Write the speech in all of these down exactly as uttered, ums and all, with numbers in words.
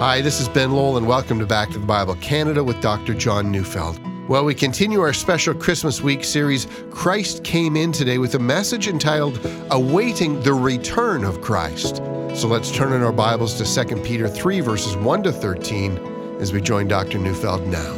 Hi, this is Ben Lowell, and welcome to Back to the Bible Canada with Doctor John Neufeld. Well, we continue our special Christmas week series, Christ Came In, today with a message entitled, Awaiting the Return of Christ. So let's turn in our Bibles to Second Peter three, verses one to thirteen, as we join Doctor Neufeld now.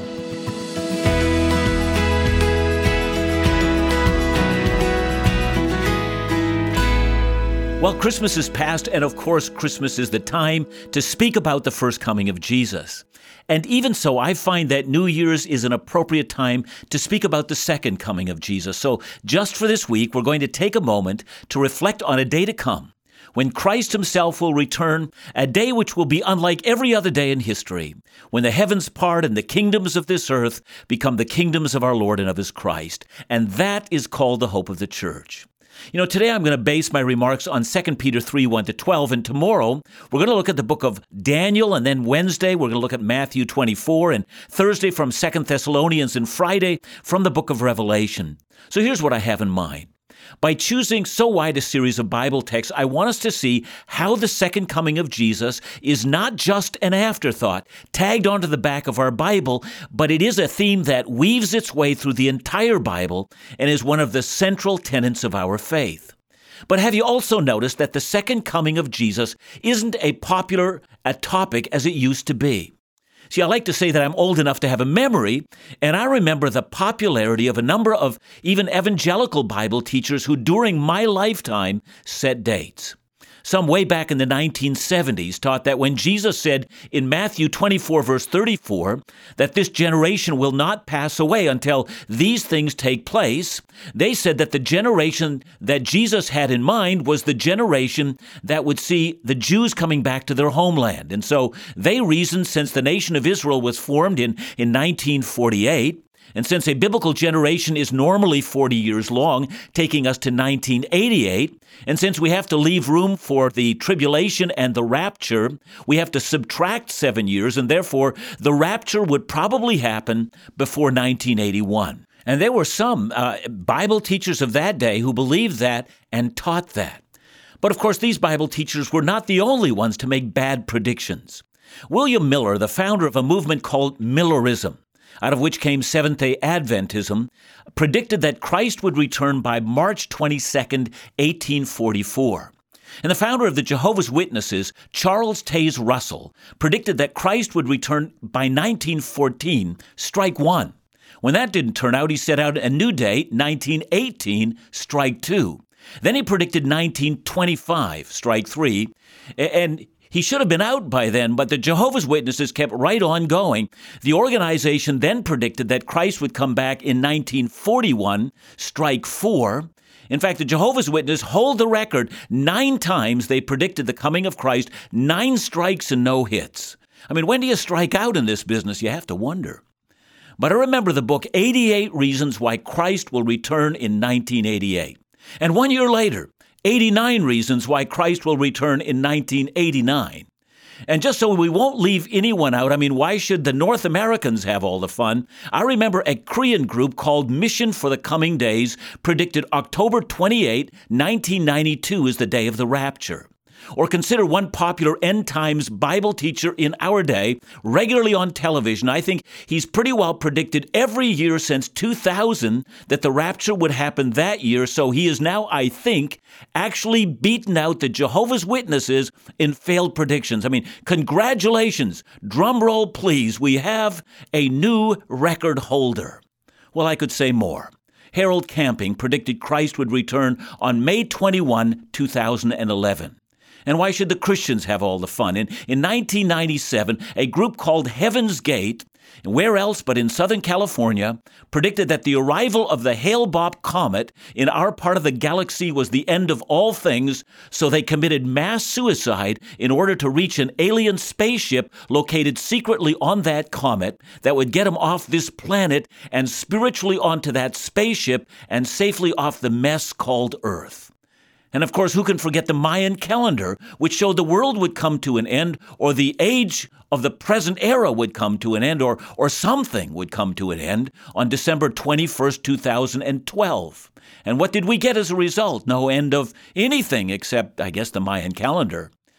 Well, Christmas is past, and of course, Christmas is the time to speak about the first coming of Jesus. And even so, I find that New Year's is an appropriate time to speak about the second coming of Jesus. So just for this week, we're going to take a moment to reflect on a day to come, when Christ himself will return, a day which will be unlike every other day in history, when the heavens part and the kingdoms of this earth become the kingdoms of our Lord and of his Christ. And that is called the hope of the church. You know, today I'm going to base my remarks on Second Peter three, one to twelve, and tomorrow we're going to look at the book of Daniel, and then Wednesday we're going to look at Matthew twenty-four, and Thursday from Second Thessalonians, and Friday from the book of Revelation. So here's what I have in mind. By choosing so wide a series of Bible texts, I want us to see how the second coming of Jesus is not just an afterthought tagged onto the back of our Bible, but it is a theme that weaves its way through the entire Bible and is one of the central tenets of our faith. But have you also noticed that the second coming of Jesus isn't a popular a topic as it used to be? See, I like to say that I'm old enough to have a memory, and I remember the popularity of a number of even evangelical Bible teachers who during my lifetime set dates. Some way back in the nineteen seventies taught that when Jesus said in Matthew twenty-four, verse thirty-four, that this generation will not pass away until these things take place, they said that the generation that Jesus had in mind was the generation that would see the Jews coming back to their homeland. And so they reasoned, since the nation of Israel was formed in, in nineteen forty-eight, and since a biblical generation is normally forty years long, taking us to nineteen eighty-eight, and since we have to leave room for the tribulation and the rapture, we have to subtract seven years, and therefore the rapture would probably happen before nineteen eighty-one. And there were some uh, Bible teachers of that day who believed that and taught that. But of course, these Bible teachers were not the only ones to make bad predictions. William Miller, the founder of a movement called Millerism, out of which came Seventh-day Adventism, predicted that Christ would return by March twenty-second, eighteen forty-four. And the founder of the Jehovah's Witnesses, Charles Taze Russell, predicted that Christ would return by nineteen fourteen, strike one. When that didn't turn out, he set out a new date, nineteen eighteen, strike two. Then he predicted nineteen twenty-five, strike three, and he should have been out by then, but the Jehovah's Witnesses kept right on going. The organization then predicted that Christ would come back in nineteen forty-one, strike four. In fact, the Jehovah's Witnesses hold the record. Nine times they predicted the coming of Christ, nine strikes and no hits. I mean, when do you strike out in this business? You have to wonder. But I remember the book, eighty-eight Reasons Why Christ Will Return in nineteen eighty-eight. And one year later, eighty-nine Reasons Why Christ Will Return in nineteen eighty-nine. And just so we won't leave anyone out, I mean, why should the North Americans have all the fun? I remember a Korean group called Mission for the Coming Days predicted October twenty-eighth, nineteen ninety-two as the day of the rapture. Or consider one popular end times Bible teacher in our day, regularly on television. I think he's pretty well predicted every year since two thousand that the rapture would happen that year, so he is now, I think, actually beaten out the Jehovah's Witnesses in failed predictions. I mean, congratulations. Drum roll, please. We have a new record holder. Well, I could say more. Harold Camping predicted Christ would return on May twenty-first, two thousand eleven. And why should the Christians have all the fun? In, in nineteen ninety-seven, a group called Heaven's Gate, where else but in Southern California, predicted that the arrival of the Hale-Bopp comet in our part of the galaxy was the end of all things, so they committed mass suicide in order to reach an alien spaceship located secretly on that comet that would get them off this planet and spiritually onto that spaceship and safely off the mess called Earth. And of course, who can forget the Mayan calendar, which showed the world would come to an end, or the age of the present era would come to an end, or, or something would come to an end on December twenty-first, two thousand twelve. And what did we get as a result? No end of anything except, I guess, the Mayan calendar.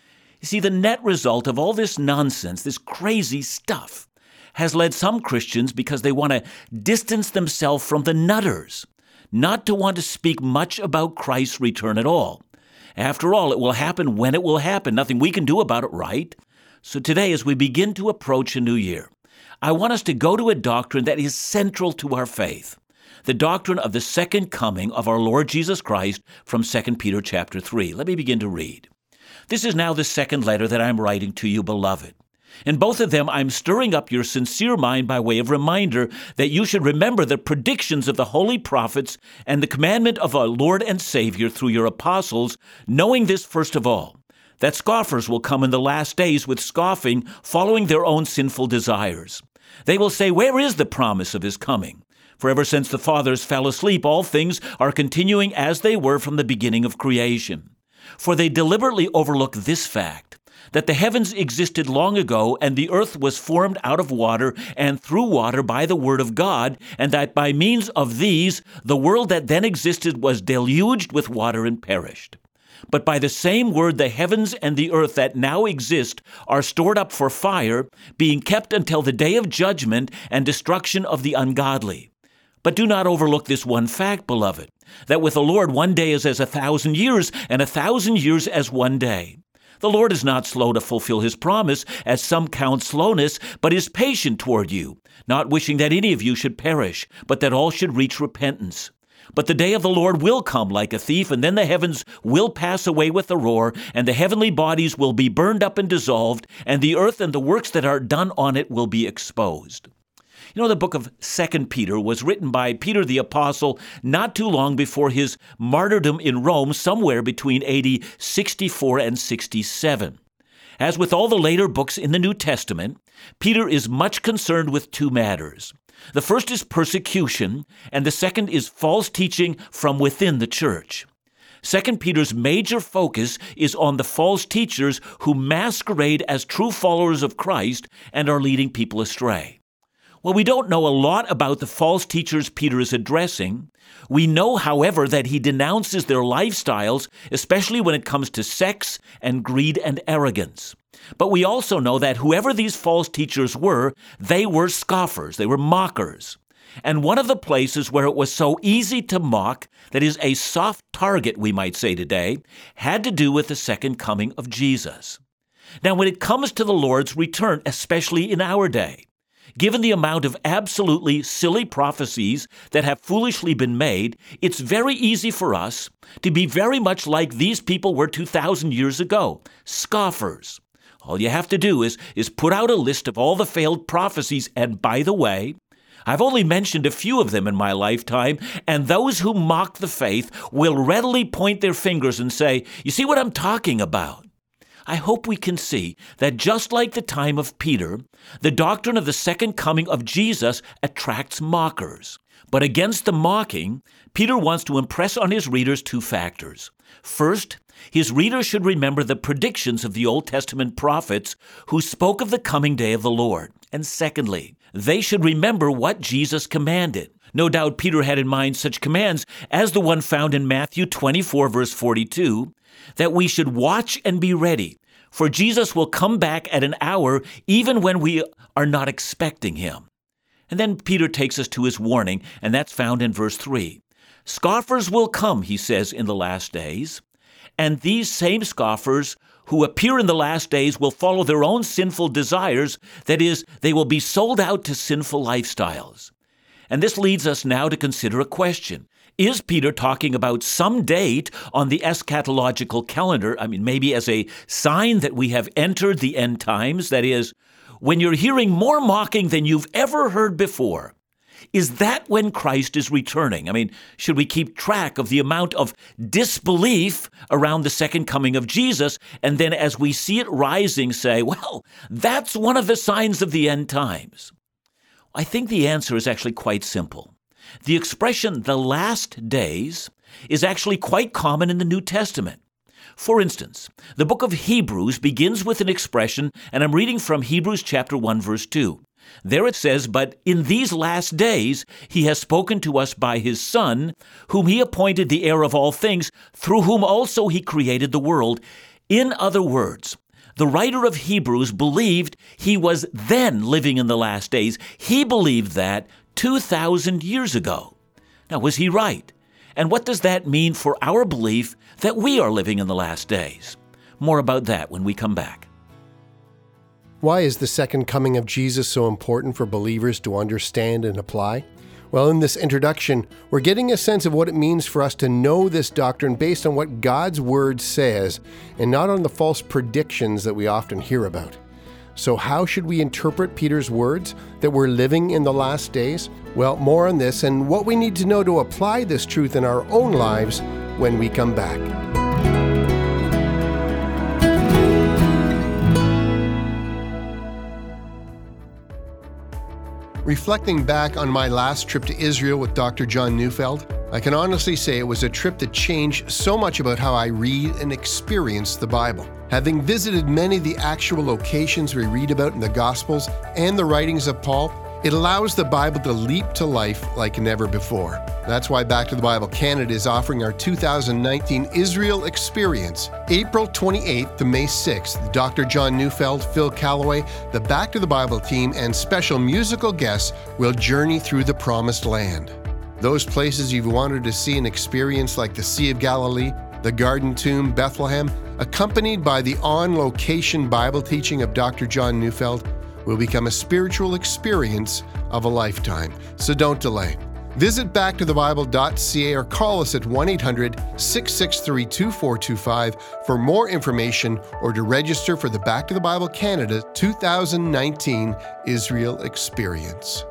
You see, the net result of all this nonsense, this crazy stuff, has led some Christians, because they want to distance themselves from the nutters, not to want to speak much about Christ's return at all. After all, it will happen when it will happen. Nothing we can do about it, right? So today, as we begin to approach a new year, I want us to go to a doctrine that is central to our faith, the doctrine of the second coming of our Lord Jesus Christ from Second Peter chapter three. Let me begin to read. This is now the second letter that I'm writing to you, beloved. In both of them, I'm stirring up your sincere mind by way of reminder that you should remember the predictions of the holy prophets and the commandment of our Lord and Savior through your apostles, knowing this first of all, that scoffers will come in the last days with scoffing, following their own sinful desires. They will say, where is the promise of his coming? For ever since the fathers fell asleep, all things are continuing as they were from the beginning of creation. For they deliberately overlook this fact, that the heavens existed long ago, and the earth was formed out of water and through water by the word of God, and that by means of these, the world that then existed was deluged with water and perished. But by the same word, the heavens and the earth that now exist are stored up for fire, being kept until the day of judgment and destruction of the ungodly. But do not overlook this one fact, beloved, that with the Lord one day is as a thousand years, and a thousand years as one day. The Lord is not slow to fulfill his promise, as some count slowness, but is patient toward you, not wishing that any of you should perish, but that all should reach repentance. But the day of the Lord will come like a thief, and then the heavens will pass away with a roar, and the heavenly bodies will be burned up and dissolved, and the earth and the works that are done on it will be exposed. You know, the book of Second Peter was written by Peter the Apostle not too long before his martyrdom in Rome, somewhere between A D sixty-four and sixty-seven. As with all the later books in the New Testament, Peter is much concerned with two matters. The first is persecution, and the second is false teaching from within the church. Second Peter's major focus is on the false teachers who masquerade as true followers of Christ and are leading people astray. Well, we don't know a lot about the false teachers Peter is addressing. We know, however, that he denounces their lifestyles, especially when it comes to sex and greed and arrogance. But we also know that whoever these false teachers were, they were scoffers, they were mockers. And one of the places where it was so easy to mock, that is a soft target, we might say today, had to do with the second coming of Jesus. Now, when it comes to the Lord's return, especially in our day, given the amount of absolutely silly prophecies that have foolishly been made, it's very easy for us to be very much like these people were two thousand years ago, scoffers. All you have to do is, is put out a list of all the failed prophecies, and by the way, I've only mentioned a few of them in my lifetime, and those who mock the faith will readily point their fingers and say, you see what I'm talking about? I hope we can see that just like the time of Peter, the doctrine of the second coming of Jesus attracts mockers. But against the mocking, Peter wants to impress on his readers two factors. First, his readers should remember the predictions of the Old Testament prophets who spoke of the coming day of the Lord. And secondly, they should remember what Jesus commanded. No doubt Peter had in mind such commands as the one found in Matthew twenty-four, verse forty-two, that we should watch and be ready, for Jesus will come back at an hour even when we are not expecting him. And then Peter takes us to his warning, and that's found in verse three. Scoffers will come, he says, in the last days, and these same scoffers who appear in the last days will follow their own sinful desires. That is, they will be sold out to sinful lifestyles. And this leads us now to consider a question. Is Peter talking about some date on the eschatological calendar? I mean, maybe as a sign that we have entered the end times, that is, when you're hearing more mocking than you've ever heard before. Is that when Christ is returning? I mean, should we keep track of the amount of disbelief around the second coming of Jesus, and then as we see it rising, say, well, that's one of the signs of the end times? I think the answer is actually quite simple. The expression, the last days, is actually quite common in the New Testament. For instance, the book of Hebrews begins with an expression, and I'm reading from Hebrews chapter one, verse two. There it says, but in these last days he has spoken to us by his Son, whom he appointed the heir of all things, through whom also he created the world. In other words, The writer of Hebrews believed he was then living in the last days. He believed that two thousand years ago. Now, was he right? And what does that mean for our belief that we are living in the last days? More about that when we come back. Why is the second coming of Jesus so important for believers to understand and apply? Well, in this introduction, we're getting a sense of what it means for us to know this doctrine based on what God's Word says and not on the false predictions that we often hear about. So how should we interpret Peter's words that we're living in the last days? Well, more on this and what we need to know to apply this truth in our own lives when we come back. Reflecting back on my last trip to Israel with Doctor John Neufeld, I can honestly say it was a trip that changed so much about how I read and experience the Bible. Having visited many of the actual locations we read about in the Gospels and the writings of Paul, it allows the Bible to leap to life like never before. That's why Back to the Bible Canada is offering our two thousand nineteen Israel Experience, April twenty-eighth to May sixth. Doctor John Neufeld, Phil Callaway, the Back to the Bible team, and special musical guests will journey through the Promised Land. Those places you've wanted to see and experience, like the Sea of Galilee, the Garden Tomb, Bethlehem, accompanied by the on-location Bible teaching of Doctor John Neufeld, will become a spiritual experience of a lifetime. So don't delay. Visit back to the bible dot c a or call us at one eight hundred, six six three, two four two five for more information or to register for the Back to the Bible Canada two thousand nineteen Israel Experience.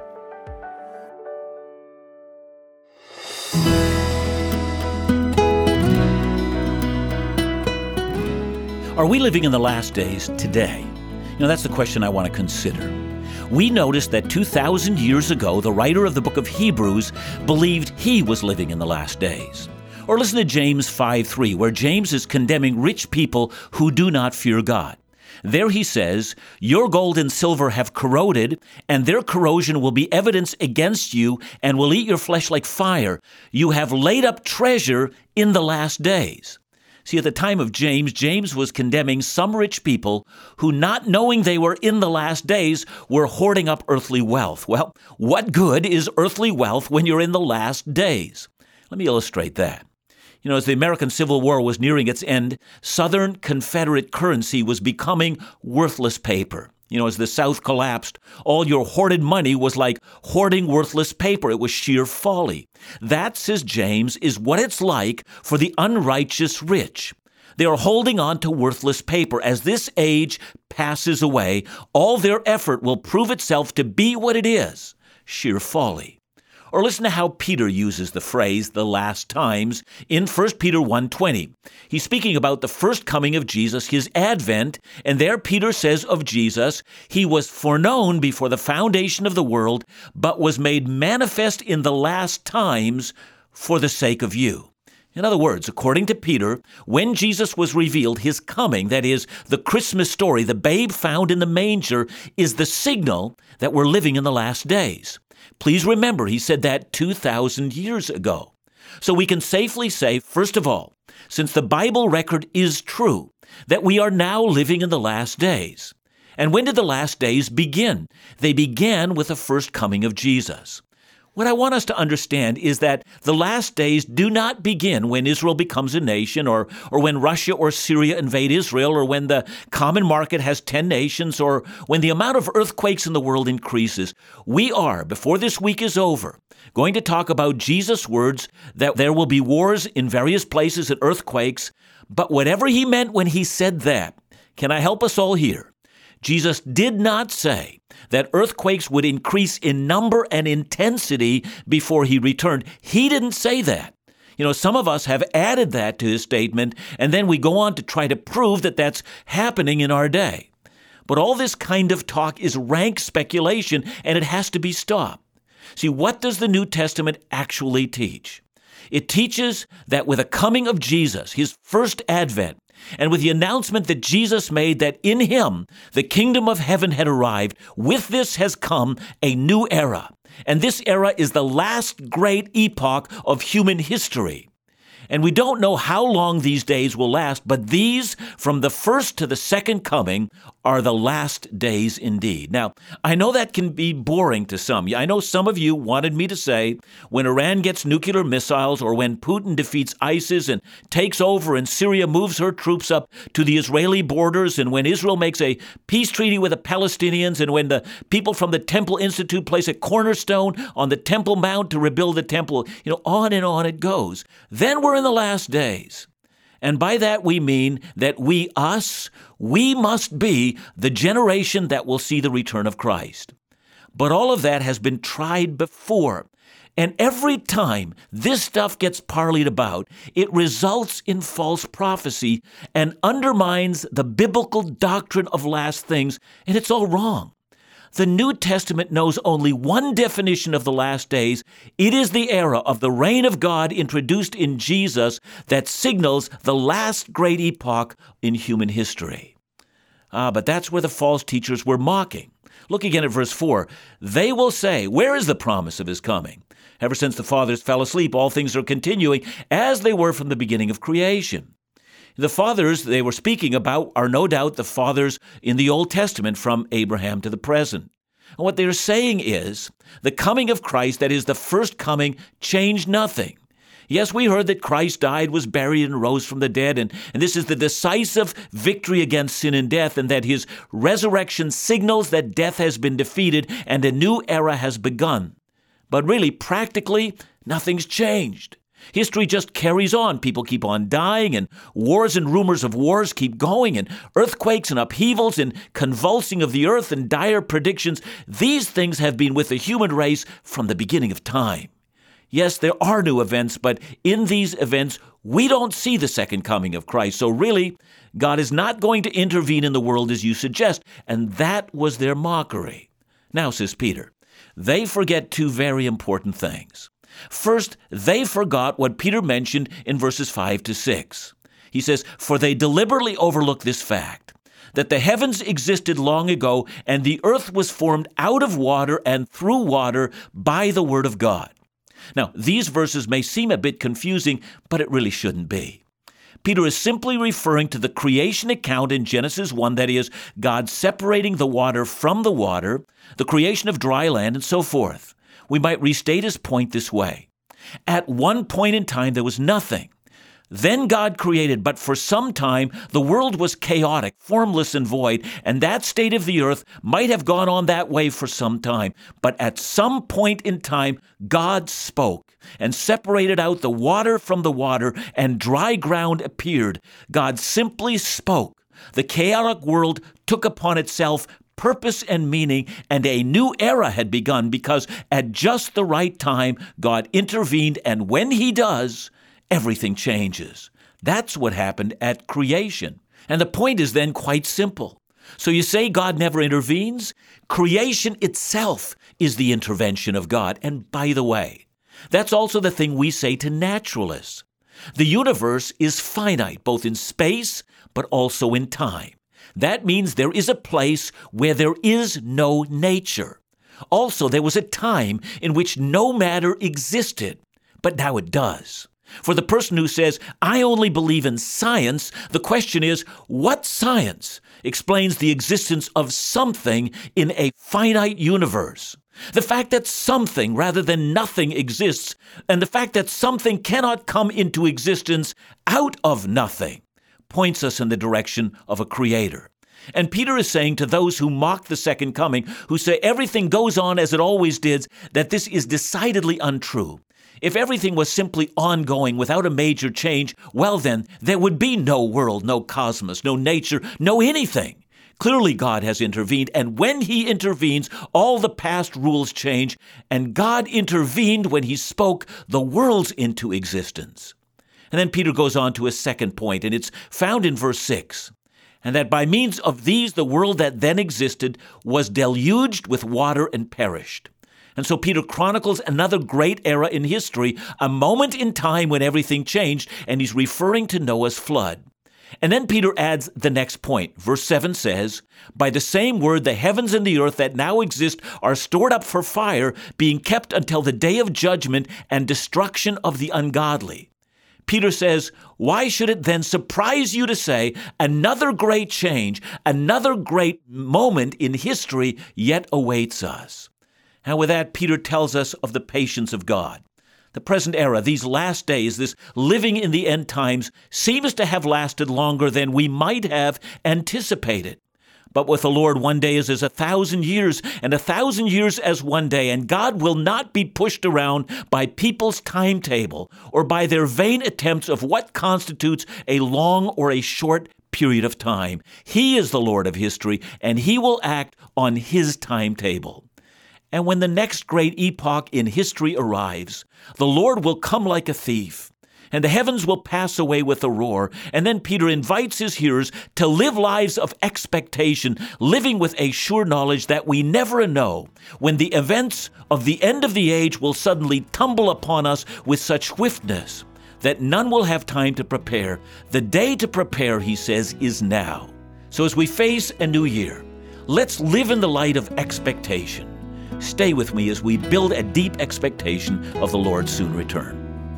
Are we living in the last days today? You know, that's the question I want to consider. We noticed that two thousand years ago, the writer of the book of Hebrews believed he was living in the last days. Or listen to James five three, where James is condemning rich people who do not fear God. There he says, "Your gold and silver have corroded, and their corrosion will be evidence against you and will eat your flesh like fire. You have laid up treasure in the last days." See, at the time of James, James was condemning some rich people who, not knowing they were in the last days, were hoarding up earthly wealth. Well, what good is earthly wealth when you're in the last days? Let me illustrate that. You know, as the American Civil War was nearing its end, Southern Confederate currency was becoming worthless paper. You know, as the South collapsed, all your hoarded money was like hoarding worthless paper. It was sheer folly. That, says James, is what it's like for the unrighteous rich. They are holding on to worthless paper. As this age passes away, all their effort will prove itself to be what it is, sheer folly. Or listen to how Peter uses the phrase, the last times, in First Peter one twenty. He's speaking about the first coming of Jesus, his advent, and there Peter says of Jesus, "He was foreknown before the foundation of the world, but was made manifest in the last times for the sake of you." In other words, according to Peter, when Jesus was revealed, his coming, that is, the Christmas story, the babe found in the manger, is the signal that we're living in the last days. Please remember, he said that two thousand years ago. So we can safely say, first of all, since the Bible record is true, that we are now living in the last days. And when did the last days begin? They began with the first coming of Jesus. What I want us to understand is that the last days do not begin when Israel becomes a nation, or, or when Russia or Syria invade Israel, or when the common market has ten nations, or when the amount of earthquakes in the world increases. We are, before this week is over, going to talk about Jesus' words that there will be wars in various places and earthquakes, but whatever he meant when he said that, can I help us all here? Jesus did not say that earthquakes would increase in number and intensity before he returned. He didn't say that. You know, some of us have added that to his statement, and then we go on to try to prove that that's happening in our day. But all this kind of talk is rank speculation, and it has to be stopped. See, what does the New Testament actually teach? It teaches that with the coming of Jesus, his first advent, and with the announcement that Jesus made that in him the kingdom of heaven had arrived, with this has come a new era. And this era is the last great epoch of human history. And we don't know how long these days will last, but these, from the first to the second coming, are the last days indeed. Now, I know that can be boring to some. I know some of you wanted me to say, when Iran gets nuclear missiles, or when Putin defeats ISIS and takes over and Syria moves her troops up to the Israeli borders, and when Israel makes a peace treaty with the Palestinians, and when the people from the Temple Institute place a cornerstone on the Temple Mount to rebuild the temple, you know, on and on it goes. Then we're in the last days. And by that we mean that we, us, we must be the generation that will see the return of Christ. But all of that has been tried before. And every time this stuff gets parleyed about, it results in false prophecy and undermines the biblical doctrine of last things, and it's all wrong. The New Testament knows only one definition of the last days. It is the era of the reign of God introduced in Jesus that signals the last great epoch in human history. Ah, but that's where the false teachers were mocking. Look again at verse four. They will say, where is the promise of his coming? Ever since the fathers fell asleep, all things are continuing as they were from the beginning of creation. The fathers they were speaking about are no doubt the fathers in the Old Testament from Abraham to the present. And what they're saying is the coming of Christ, that is the first coming, changed nothing. Yes, we heard that Christ died, was buried, and rose from the dead, and, and this is the decisive victory against sin and death, and that his resurrection signals that death has been defeated and a new era has begun. But really, practically, nothing's changed. History just carries on. People keep on dying, and wars and rumors of wars keep going, and earthquakes and upheavals and convulsing of the earth and dire predictions. These things have been with the human race from the beginning of time. Yes, there are new events, but in these events, we don't see the second coming of Christ. So really, God is not going to intervene in the world as you suggest, and that was their mockery. Now, says Peter, they forget two very important things. First, they forgot what Peter mentioned in verses five to six. He says, for they deliberately overlook this fact, that the heavens existed long ago, and the earth was formed out of water and through water by the word of God. Now, these verses may seem a bit confusing, but it really shouldn't be. Peter is simply referring to the creation account in Genesis one, that is, God separating the water from the water, the creation of dry land, and so forth. We might restate his point this way. At one point in time, there was nothing. Then God created, but for some time, the world was chaotic, formless, and void, and that state of the earth might have gone on that way for some time. But at some point in time, God spoke and separated out the water from the water, and dry ground appeared. God simply spoke. The chaotic world took upon itself purpose and meaning, and a new era had begun because at just the right time, God intervened, and when he does, everything changes. That's what happened at creation. And the point is then quite simple. So you say God never intervenes? Creation itself is the intervention of God. And by the way, that's also the thing we say to naturalists. The universe is finite, both in space, but also in time. That means there is a place where there is no nature. Also, there was a time in which no matter existed, but now it does. For the person who says, I only believe in science, the question is, what science explains the existence of something in a finite universe? The fact that something rather than nothing exists, and the fact that something cannot come into existence out of nothing, points us in the direction of a creator. And Peter is saying to those who mock the second coming, who say everything goes on as it always did, that this is decidedly untrue. If everything was simply ongoing without a major change, well then, there would be no world, no cosmos, no nature, no anything. Clearly God has intervened, and when he intervenes, all the past rules change, and God intervened when he spoke the worlds into existence. And then Peter goes on to a second point, and it's found in verse six. And that by means of these, the world that then existed was deluged with water and perished. And so Peter chronicles another great era in history, a moment in time when everything changed, and he's referring to Noah's flood. And then Peter adds the next point. Verse seven says, by the same word, the heavens and the earth that now exist are stored up for fire, being kept until the day of judgment and destruction of the ungodly. Peter says, why should it then surprise you to say another great change, another great moment in history yet awaits us? And with that, Peter tells us of the patience of God. The present era, these last days, this living in the end times, seems to have lasted longer than we might have anticipated. But with the Lord, one day is as a thousand years, and a thousand years as one day, and God will not be pushed around by people's timetable or by their vain attempts of what constitutes a long or a short period of time. He is the Lord of history, and He will act on His timetable. And when the next great epoch in history arrives, the Lord will come like a thief, and the heavens will pass away with a roar. And then Peter invites his hearers to live lives of expectation, living with a sure knowledge that we never know when the events of the end of the age will suddenly tumble upon us with such swiftness that none will have time to prepare. The day to prepare, he says, is now. So as we face a new year, let's live in the light of expectation. Stay with me as we build a deep expectation of the Lord's soon return.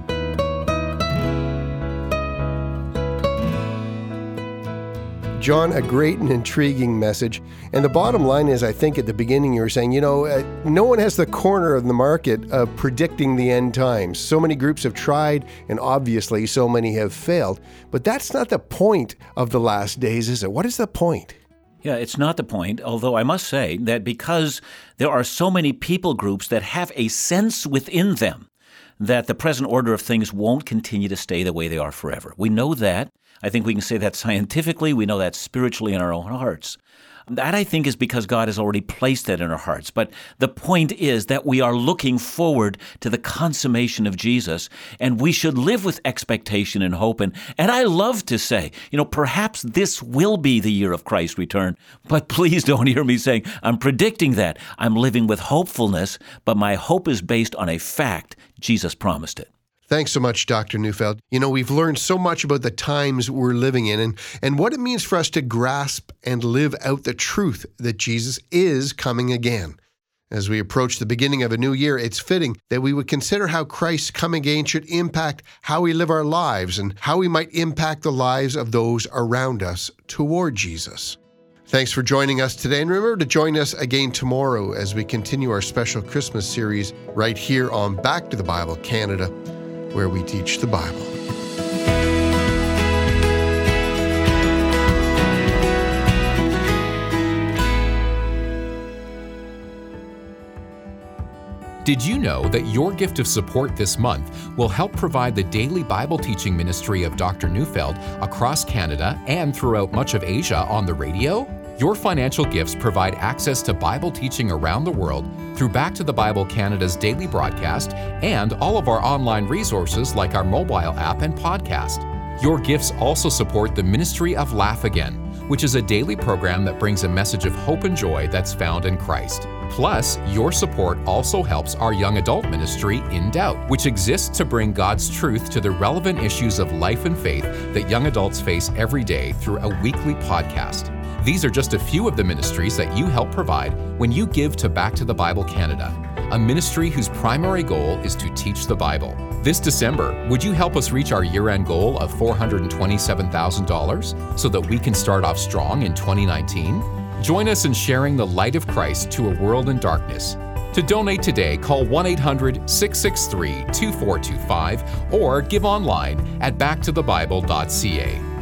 John, a great and intriguing message. And the bottom line is, I think at the beginning you were saying, you know, uh, no one has the corner of the market of predicting the end times. So many groups have tried, and obviously so many have failed. But that's not the point of the last days, is it? What is the point? Yeah, it's not the point, although I must say that because there are so many people groups that have a sense within them that the present order of things won't continue to stay the way they are forever. We know that. I think we can say that scientifically. We know that spiritually in our own hearts. That, I think, is because God has already placed that in our hearts. But the point is that we are looking forward to the consummation of Jesus, and we should live with expectation and hope. And, and I love to say, you know, perhaps this will be the year of Christ's return, but please don't hear me saying I'm predicting that. I'm living with hopefulness, but my hope is based on a fact. Jesus promised it. Thanks so much, Doctor Neufeld. You know, we've learned so much about the times we're living in and, and what it means for us to grasp and live out the truth that Jesus is coming again. As we approach the beginning of a new year, it's fitting that we would consider how Christ's coming again should impact how we live our lives and how we might impact the lives of those around us toward Jesus. Thanks for joining us today, and remember to join us again tomorrow as we continue our special Christmas series right here on Back to the Bible Canada, where we teach the Bible. Did you know that your gift of support this month will help provide the daily Bible teaching ministry of Doctor Neufeld across Canada and throughout much of Asia on the radio? Your financial gifts provide access to Bible teaching around the world through Back to the Bible Canada's daily broadcast and all of our online resources like our mobile app and podcast. Your gifts also support the ministry of Laugh Again, which is a daily program that brings a message of hope and joy that's found in Christ. Plus, your support also helps our young adult ministry, In Doubt, which exists to bring God's truth to the relevant issues of life and faith that young adults face every day through a weekly podcast. These are just a few of the ministries that you help provide when you give to Back to the Bible Canada, a ministry whose primary goal is to teach the Bible. This December, would you help us reach our year-end goal of four hundred twenty-seven thousand dollars so that we can start off strong in twenty nineteen? Join us in sharing the light of Christ to a world in darkness. To donate today, call one eight hundred, six six three, two four two five or give online at back to the bible dot c a.